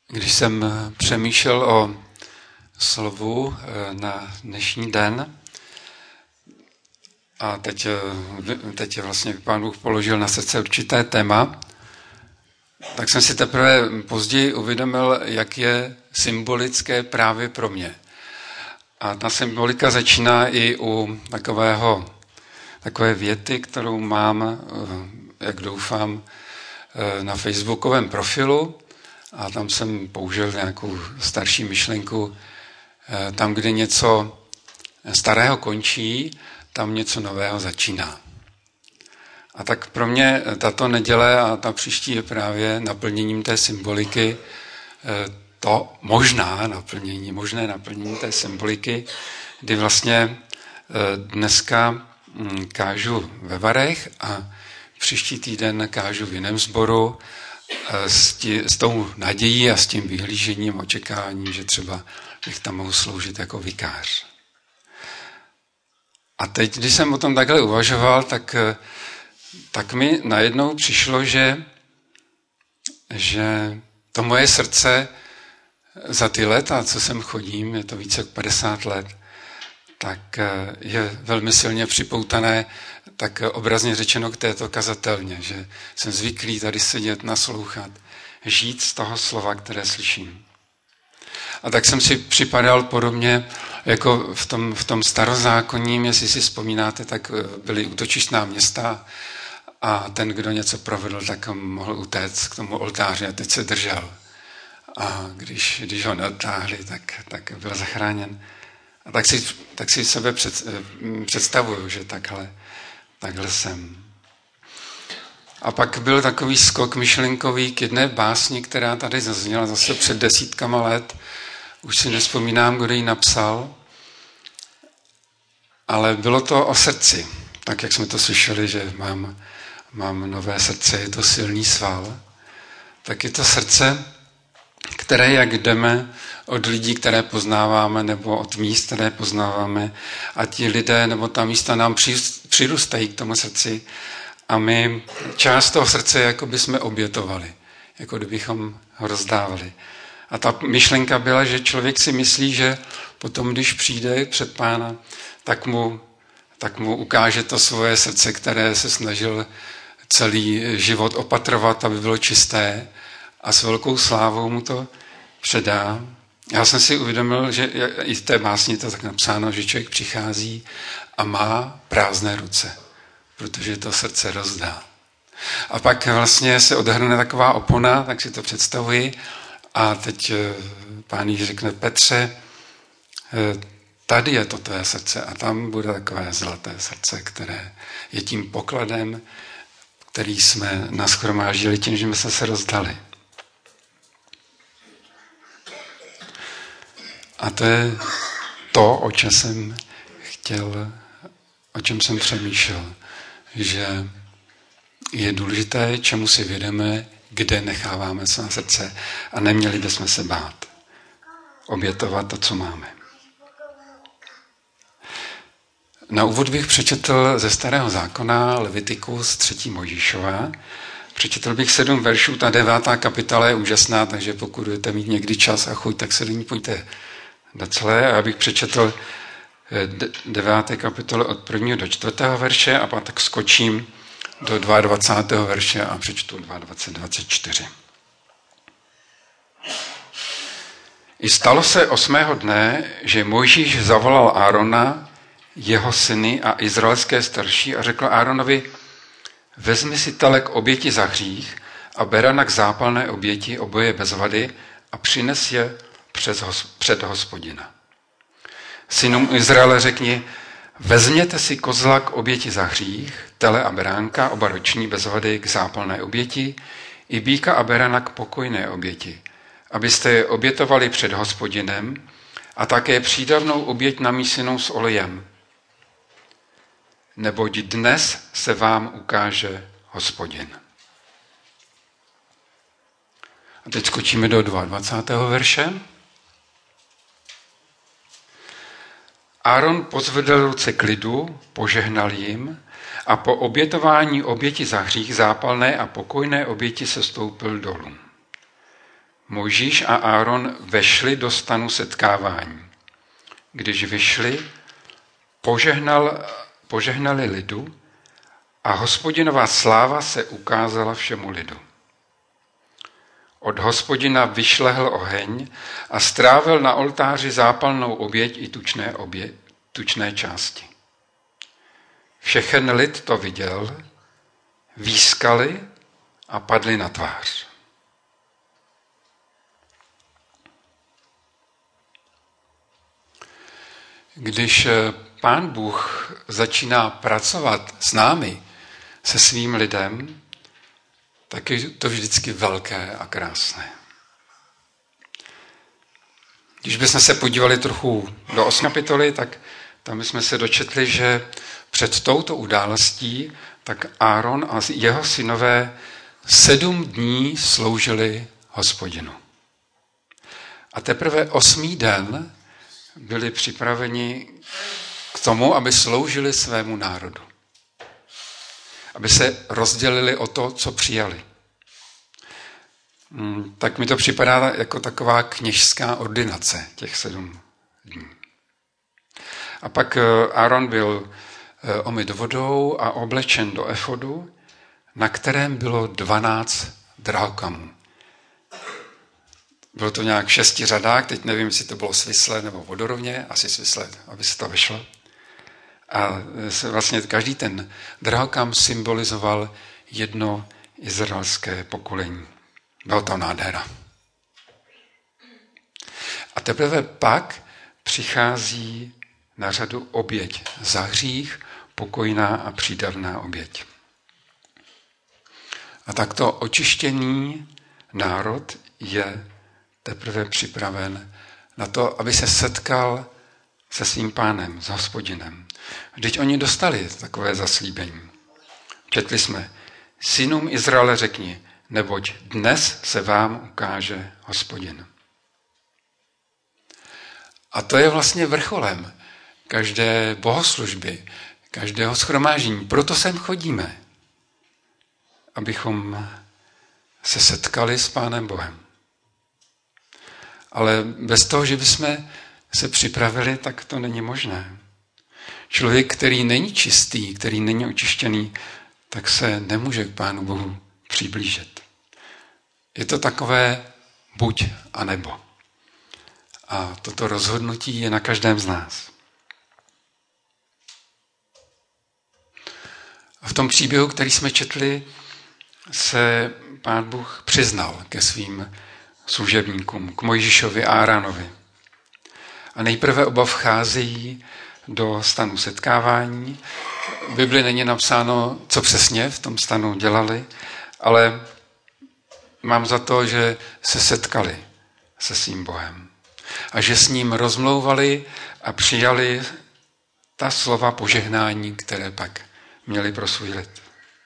Když jsem přemýšlel o slovu na dnešní den a teď vlastně Pán Bůh položil na srdce určité téma, tak jsem si teprve později uvědomil, jak je symbolické právě pro mě. A ta symbolika začíná i u takové věty, kterou mám, jak doufám, na facebookovém profilu. A tam jsem použil nějakou starší myšlenku. Tam, kde něco starého končí, tam něco nového začíná. A tak pro mě tato neděle a ta příští je právě naplněním té symboliky, to možné naplnění té symboliky, kdy vlastně dneska kážu ve Varech a příští týden kážu v jiném sboru s tou nadějí a s tím vyhlížením, očekáváním, že třeba bych tam mohl sloužit jako vikář. A teď, když jsem o tom takhle uvažoval, tak mi najednou přišlo, že to moje srdce za ty léta, co sem chodím, je to více jak 50 let, tak je velmi silně připoutané, tak obrazně řečeno k této kazatelně, že jsem zvyklý tady sedět, naslouchat, žít z toho slova, které slyším. A tak jsem si připadal podobně, jako v tom starozákonním, jestli si vzpomínáte, tak byly útočištná města a ten, kdo něco provedl, tak mohl utéct k tomu oltáři a teď se držel. A když ho neodtáhli, tak byl zachráněn. A tak si sebe představuju, že takhle jsem. A pak byl takový skok myšlenkový k jedné básni, která tady zazněla zase před 10 let. Už si nevzpomínám, kdo ji napsal, ale bylo to o srdci. Tak, jak jsme to slyšeli, že mám nové srdce, je to silný sval. Tak je to srdce, které, jak jdeme od lidí, které poznáváme, nebo od míst, které poznáváme, a ti lidé nebo ta místa nám přirůstají k tomu srdci a my část toho srdce jako by jsme obětovali, jako kdybychom ho rozdávali. A ta myšlenka byla, že člověk si myslí, že potom, když přijde před Pána, tak mu ukáže to svoje srdce, které se snažil celý život opatrovat, aby bylo čisté, a s velkou slávou mu to předá. Já jsem si uvědomil, že i v té básni to tak napsáno, že člověk přichází a má prázdné ruce, protože to srdce rozdá. A pak vlastně se odhrne taková opona, tak si to představuji, a teď Pán Ježíš řekne: Petře, tady je to tvé srdce a tam bude takové zlaté srdce, které je tím pokladem, který jsme nashromáždili tím, že jsme se rozdali. A to je to, o čem jsem přemýšlel, že je důležité, čemu si vědeme, kde necháváme své srdce, a neměli bychom se bát obětovat to, co máme. Na úvod bych přečetl ze Starého zákona Levitikus 3. Mojžíšova. Přečetl bych 7 veršů, ta 9. kapitola je úžasná, takže pokud budete mít někdy čas a chuť, tak se do ní pojďte do celé. A já bych přečetl 9. kapitole od 1. do 4. verše a pak tak skočím do 22. verše a přečtu 22-24. I stalo se 8. dne, že Mojžíš zavolal Árona, jeho syny a izraelské starší a řekl Áronovi: vezmi si telek oběti za hřích a berana k zápalné oběti, oboje bez vady, a přines je před Hospodina. Synům Izraele řekni: vezměte si kozla k oběti za hřích, tele a beránka, oba roční bez vady k zápalné oběti, i býka a berana k pokojné oběti, abyste je obětovali před Hospodinem, a také přídavnou oběť namísenou s olejem. Neboť dnes se vám ukáže Hospodin. A teď skočíme do 22. verše. Áron pozvedl ruce k lidu, požehnal jim a po obětování oběti za hřích zápalné a pokojné oběti sestoupil dolů. Mojžíš a Áron vešli do stanu setkávání. Když vyšli, požehnali lidu a Hospodinová sláva se ukázala všemu lidu. Od Hospodina vyšlehl oheň a strávil na oltáři zápalnou oběť i tučné části. Všechen lid to viděl, výskali a padli na tvář. Když Pán Bůh začíná pracovat s námi, se svým lidem, tak je to vždycky velké a krásné. Když bychom se podívali trochu do 8. kapitoly, tak tam bychom se dočetli, že před touto událostí tak Áron a jeho synové 7 dní sloužili Hospodinu. A teprve 8. den byli připraveni k tomu, aby sloužili svému národu. Aby se rozdělili o to, co přijali. Tak mi to připadá jako taková kněžská ordinace těch 7 dní. A pak Áron byl omyt vodou a oblečen do efodu, na kterém bylo 12 drahokamů. Bylo to nějak 6 řadách, teď nevím, jestli to bylo svislé nebo vodorovně, asi svislé, aby se to vyšlo. A vlastně každý ten drahokam symbolizoval jedno izraelské pokolení. Byla to nádhera. A teprve pak přichází na řadu oběť za hřích, pokojná a přídavná oběť. A takto očištěný národ je teprve připraven na to, aby se setkal se svým Pánem, s Hospodinem. Vždyť oni dostali takové zaslíbení. Četli jsme, synům Izraele řekni, neboť dnes se vám ukáže Hospodin. A to je vlastně vrcholem každé bohoslužby, každého shromáždění. Proto sem chodíme, abychom se setkali s Pánem Bohem. Ale bez toho, že bychom se připravili, tak to není možné. Člověk, který není čistý, který není očištěný, tak se nemůže k Pánu Bohu přiblížit. Je to takové buď a nebo. A toto rozhodnutí je na každém z nás. A v tom příběhu, který jsme četli, se Pán Bůh přiznal ke svým služebníkům, k Mojžíšovi a Áronovi. A nejprve oba vcházejí do stanu setkávání. V Bibli není napsáno, co přesně v tom stanu dělali, ale mám za to, že se setkali se svým Bohem. A že s ním rozmlouvali a přijali ta slova požehnání, které pak měli pro svůj lid.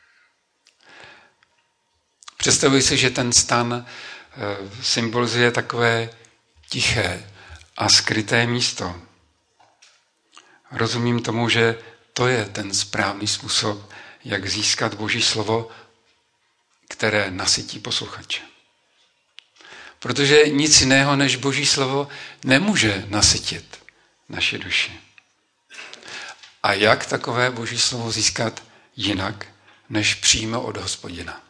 Představuji si, že ten stan symbolizuje takové tiché a skryté místo. Rozumím tomu, že to je ten správný způsob, jak získat Boží slovo, které nasytí posluchače. Protože nic jiného než Boží slovo nemůže nasytit naši duši. A jak takové Boží slovo získat jinak, než přímo od Hospodina?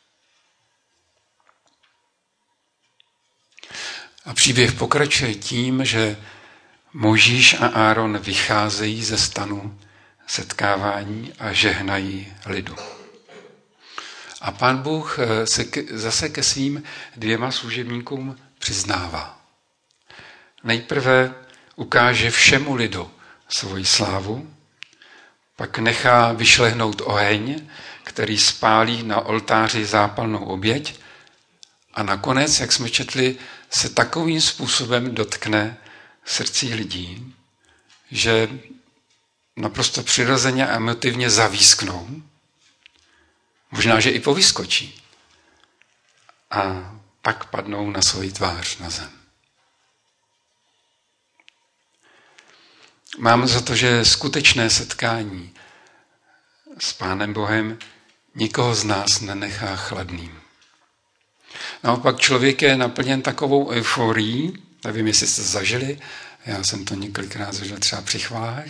A příběh pokračuje tím, že Mojžíš a Áron vycházejí ze stanu setkávání a žehnají lidu. A Pán Bůh se zase ke svým 2 služebníkům přiznává. Nejprve ukáže všemu lidu svoji slávu, pak nechá vyšlehnout oheň, který spálí na oltáři zápalnou oběť a nakonec, jak jsme četli, se takovým způsobem dotkne srdcí lidí, že naprosto přirozeně a emotivně zavísknou, možná, že i povyskočí a pak padnou na svoji tvář na zem. Mám za to, že skutečné setkání s Pánem Bohem nikoho z nás nenechá chladným. Naopak člověk je naplněn takovou euforií, nevím, jestli jste zažili, já jsem to několikrát zažil třeba při chválách.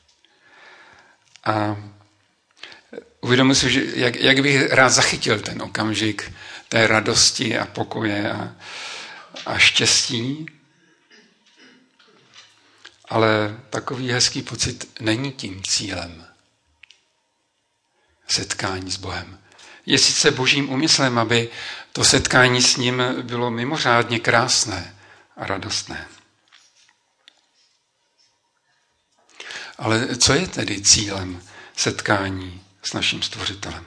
A uvědomuji si, že jak bych rád zachytil ten okamžik té radosti a pokoje a štěstí. Ale takový hezký pocit není tím cílem setkání s Bohem. Je sice božím úmyslem, aby to setkání s ním bylo mimořádně krásné a radostné. Ale co je tedy cílem setkání s naším Stvořitelem?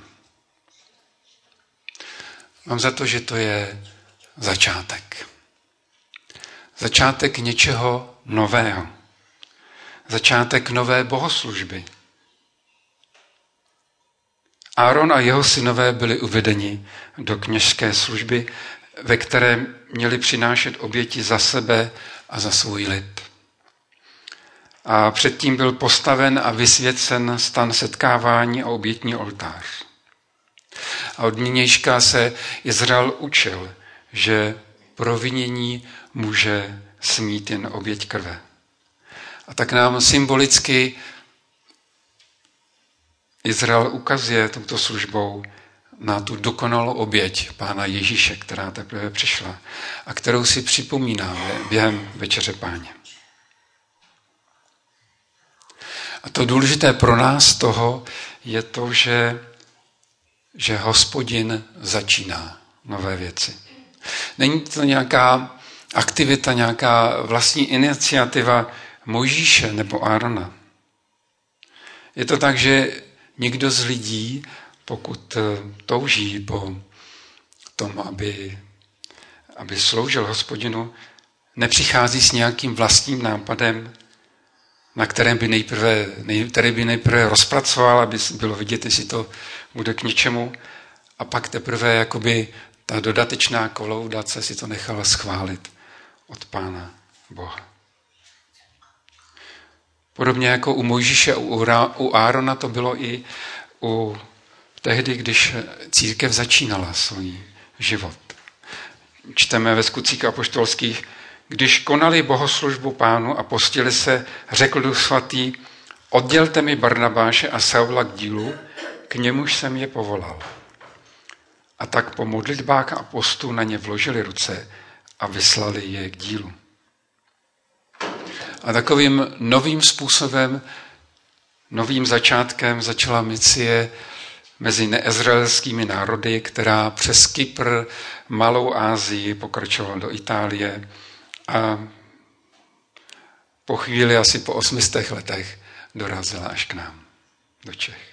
Mám za to, že to je začátek. Začátek něčeho nového. Začátek nové bohoslužby. Áron a jeho synové byli uvedeni do kněžské služby, ve které měli přinášet oběti za sebe a za svůj lid. A předtím byl postaven a vysvěcen stan setkávání a obětní oltář. A od nynějška se Izrael učil, že provinění může smít jen oběť krve. A tak nám symbolicky Izrael ukazuje touto službou na tu dokonalou oběť Pána Ježíše, která teprve přišla a kterou si připomínáme během Večeře Páně. A to důležité pro nás toho je to, že Hospodin začíná nové věci. Není to nějaká aktivita, nějaká vlastní iniciativa Mojžíše nebo Árona. Je to tak, že někdo z lidí, pokud touží po tom, aby sloužil Hospodinu, nepřichází s nějakým vlastním nápadem, který by nejprve rozpracoval, aby bylo vidět, jestli to bude k něčemu, a pak teprve jakoby ta dodatečná kolaudace si to nechala schválit od Pána Boha. Podobně jako u Mojžíše, u Árona to bylo i tehdy, když církev začínala svůj život. Čteme ve Skutcích apoštolských: když konali bohoslužbu Pánu a postili se, řekl Duch svatý: oddělte mi Barnabáše a Saula k dílu, k němuž jsem je povolal. A tak po modlitbách a postu na ně vložili ruce a vyslali je k dílu. A takovým novým způsobem, novým začátkem začala misie mezi neizraelskými národy, která přes Kypr, Malou Asii pokračovala do Itálie a po chvíli, asi po 800 letech, dorazila až k nám, do Čech.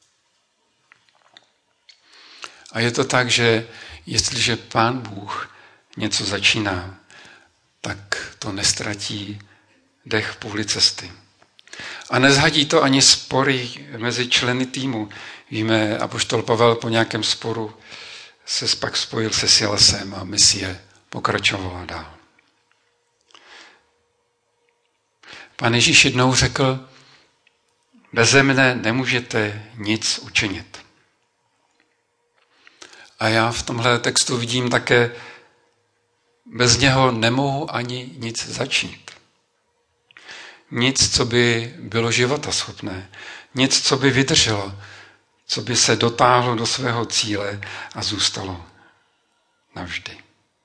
A je to tak, že jestliže Pán Bůh něco začíná, tak to nestratí dech v půli cesty. A nezhadí to ani spory mezi členy týmu. Víme, apoštol Pavel po nějakém sporu se pak spojil se Silasem a misie pokračovala dál. Pán Ježíš jednou řekl: beze mne nemůžete nic učinit. A já v tomhle textu vidím také: bez něho nemohu ani nic začít. Nic, co by bylo životaschopné. Nic, co by vydrželo. Co by se dotáhlo do svého cíle a zůstalo navždy.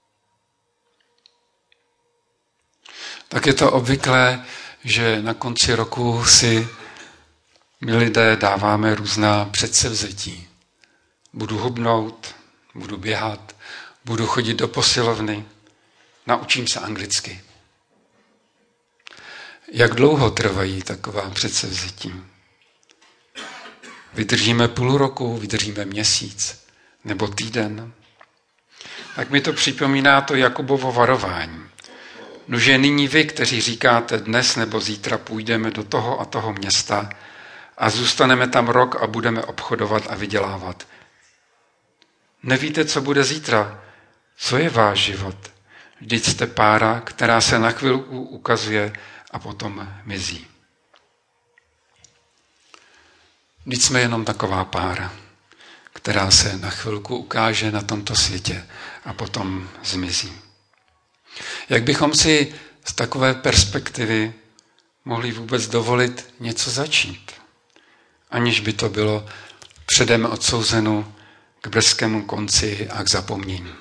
Tak je to obvyklé, že na konci roku si my lidé dáváme různá předsevzetí. Budu hubnout, budu běhat, budu chodit do posilovny, naučím se anglicky. Jak dlouho trvají taková předsevzetí? Vydržíme půl roku, vydržíme měsíc nebo týden? Tak mi to připomíná to Jakobovo varování. Nože nyní vy, kteří říkáte dnes nebo zítra půjdeme do toho a toho města a zůstaneme tam rok a budeme obchodovat a vydělávat. Nevíte, co bude zítra? Co je váš život? Vždyť jste pára, která se na chvilku ukazuje a potom mizí. Vždyť jsme jenom taková pára, která se na chvilku ukáže na tomto světě a potom zmizí. Jak bychom si z takové perspektivy mohli vůbec dovolit něco začít, aniž by to bylo předem odsouzeno k brzkému konci a k zapomnění.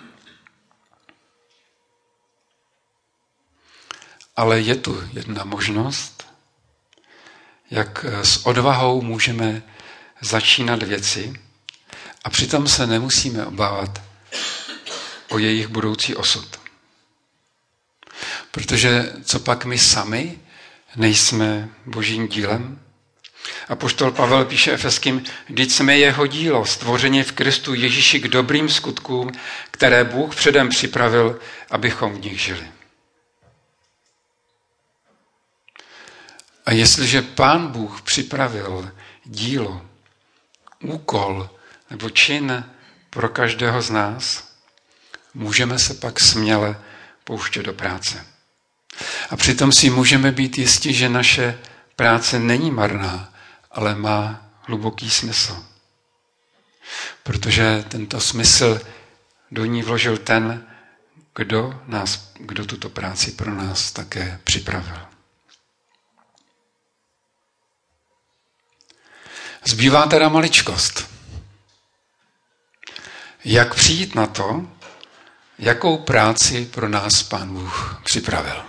Ale je tu jedna možnost, jak s odvahou můžeme začínat věci a přitom se nemusíme obávat o jejich budoucí osud. Protože co pak my sami nejsme Božím dílem? Apoštol Pavel píše Efeským: vždyť jsme jeho dílo, stvoření v Kristu Ježíši k dobrým skutkům, které Bůh předem připravil, abychom v nich žili. A jestliže Pán Bůh připravil dílo, úkol nebo čin pro každého z nás, můžeme se pak směle pouštět do práce. A přitom si můžeme být jistí, že naše práce není marná, ale má hluboký smysl. Protože tento smysl do ní vložil ten, kdo tuto práci pro nás také připravil. Zbývá teda maličkost. Jak přijít na to, jakou práci pro nás Pán Bůh připravil?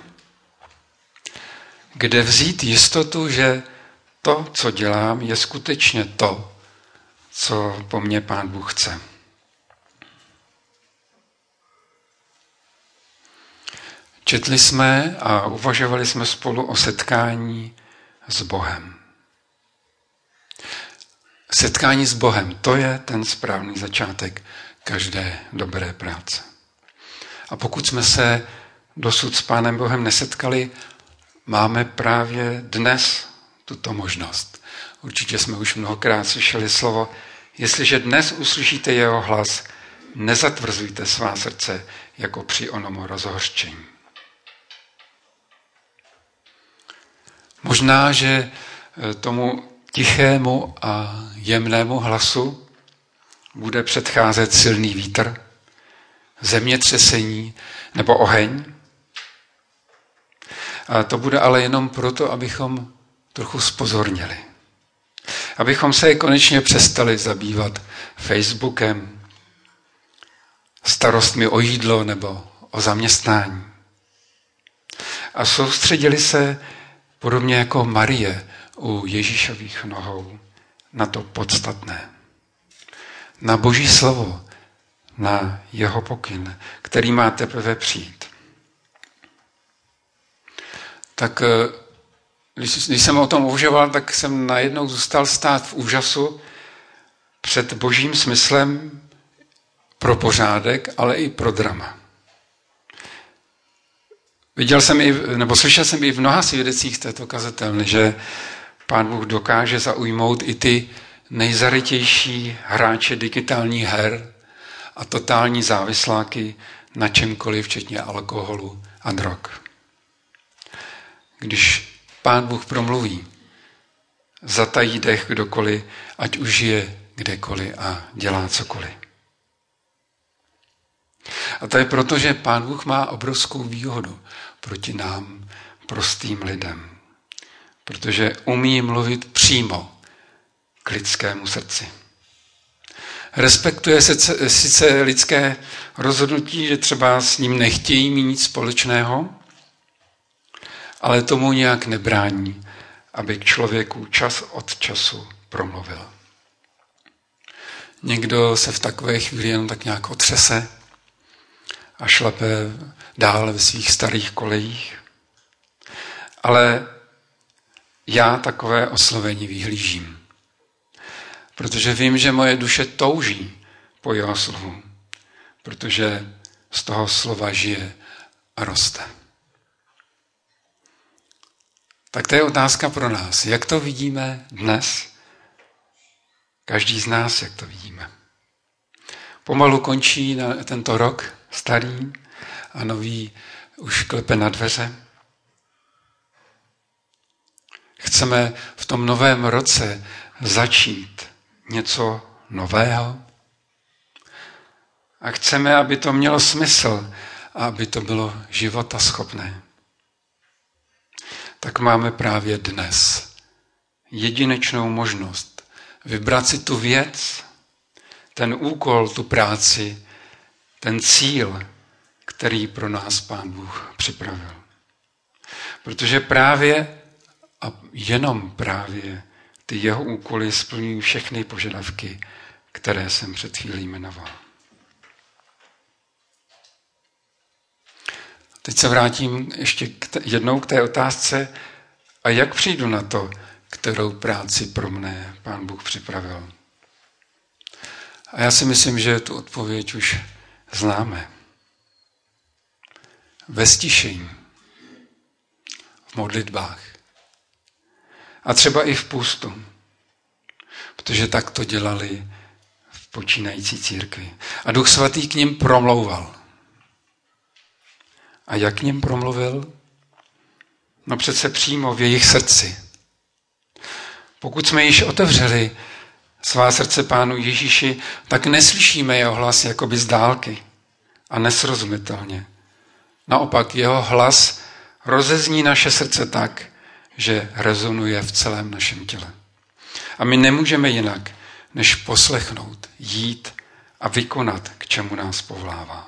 Kde vzít jistotu, že to, co dělám, je skutečně to, co po mně Pán Bůh chce? Četli jsme a uvažovali jsme spolu o setkání s Bohem. Setkání s Bohem, to je ten správný začátek každé dobré práce. A pokud jsme se dosud s Pánem Bohem nesetkali, máme právě dnes tuto možnost. Určitě jsme už mnohokrát slyšeli slovo: jestliže dnes uslyšíte jeho hlas, nezatvrzujte svá srdce jako při onom rozhořčení. Možná, že tomu tichému a jemnému hlasu bude předcházet silný vítr, zemětřesení nebo oheň. A to bude ale jenom proto, abychom trochu zpozorněli. Abychom se konečně přestali zabývat Facebookem, starostmi o jídlo nebo o zaměstnání. A soustředili se podobně jako Marie u Ježíšových nohou na to podstatné. Na Boží slovo, na jeho pokyn, který má teprve přijít. Tak když jsem o tom uvažoval, tak jsem najednou zůstal stát v úžasu před Božím smyslem pro pořádek, ale i pro drama. Slyšel jsem i v mnoha svědecích této kazatelny, že Pán Bůh dokáže zaujmout i ty nejzarytější hráče digitálních her a totální závisláky na čemkoliv, včetně alkoholu a drog. Když Pán Bůh promluví, zatají dech kdokoliv, ať už je kdekoliv a dělá cokoliv. A to je proto, že Pán Bůh má obrovskou výhodu proti nám, prostým lidem. Protože umí mluvit přímo k lidskému srdci. Respektuje se sice lidské rozhodnutí, že třeba s ním nechtějí mít nic společného, ale tomu nějak nebrání, aby k člověku čas od času promluvil. Někdo se v takové chvíli jenom tak nějak otřese a šlape dál ve svých starých kolejích. Ale já takové oslovení vyhlížím, protože vím, že moje duše touží po jeho slovu, protože z toho slova žije a roste. Tak to je otázka pro nás. Jak to vidíme dnes? Každý z nás, jak to vidíme. Pomalu končí tento rok starý a nový už klepe na dveře. Chceme v tom novém roce začít něco nového, a chceme, aby to mělo smysl a aby to bylo životaschopné, tak máme právě dnes jedinečnou možnost vybrat si tu věc, ten úkol, tu práci, ten cíl, který pro nás Pán Bůh připravil. Protože právě a jenom právě ty jeho úkoly splňují všechny požadavky, které jsem před chvílí jmenoval. Teď se vrátím ještě jednou k té otázce, a jak přijdu na to, kterou práci pro mne Pán Bůh připravil. A já si myslím, že tu odpověď už známe. Ve stišení, v modlitbách a třeba i v půstu, protože tak to dělali v počínající církvi. A Duch Svatý k nim promlouval. A jak k nim promluvil? No přece přímo v jejich srdci. Pokud jsme již otevřeli svá srdce Pánu Ježíši, tak neslyšíme jeho hlas jakoby z dálky a nesrozumitelně. Naopak jeho hlas rozezní naše srdce tak, že rezonuje v celém našem těle. A my nemůžeme jinak, než poslechnout, jít a vykonat, k čemu nás povolává.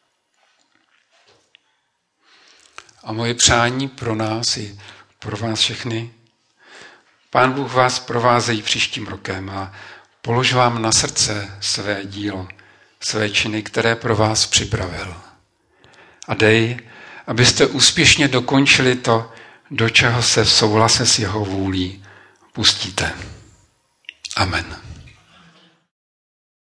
A moje přání pro nás i pro vás všechny, Pán Bůh vás provázejí příštím rokem a polož vám na srdce své dílo, své činy, které pro vás připravil. A dej, abyste úspěšně dokončili to, do čeho se v souhlase s jeho vůlí pustíte. Amen.